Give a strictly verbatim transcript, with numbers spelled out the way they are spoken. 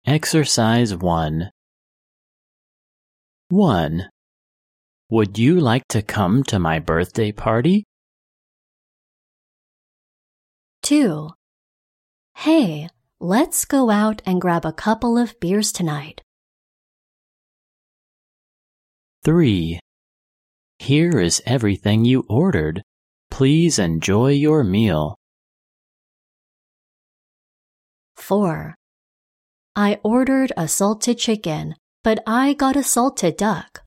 Exercise one. one. Would you like to come to my birthday party? two. Hey, let's go out and grab a couple of beers tonight. three. Here is everything you ordered. Please enjoy your meal. four. I ordered a salted chicken, but I got a salted duck.